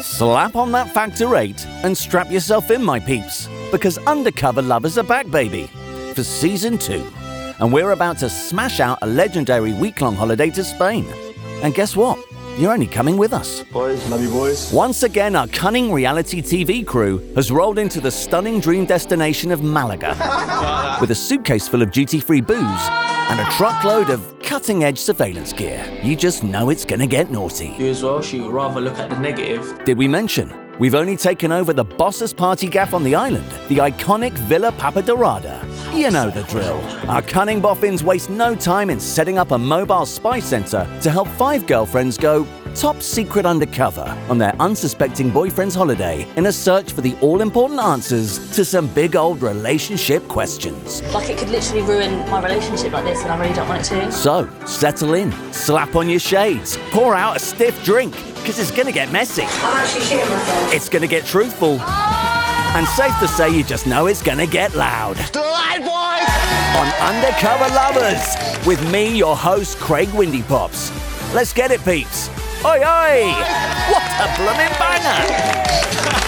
Slap on that Factor 8 and strap yourself in, my peeps, because Undercover Lovers are back, baby, for Season 2. And we're about to smash out a legendary week-long holiday to Spain. And guess what? You're only coming with us. Boys, love you boys. Once again, our cunning reality TV crew has rolled into the stunning dream destination of Malaga with a suitcase full of duty-free booze and a truckload of cutting-edge surveillance gear. You just know it's gonna get naughty. You as well, she'd rather look at the negative. Did we mention we've only taken over the boss's party gaff on the island, the iconic Villa Papa Dorada? You know the drill. Our cunning boffins waste no time in setting up a mobile spy center to help 5 girlfriends go top secret undercover on their unsuspecting boyfriend's holiday in a search for the all-important answers to some big old relationship questions. Like, it could literally ruin my relationship like this, and I really don't want it to. So, settle in, slap on your shades, pour out a stiff drink, because it's gonna get messy. I'm actually shitting myself. It's gonna get truthful. And safe to say, you just know it's gonna get loud. Still alive, boys! On Undercover Lovers, with me, your host, Craig Windy Pops. Let's get it, peeps. Oi, oi! What a blooming banger!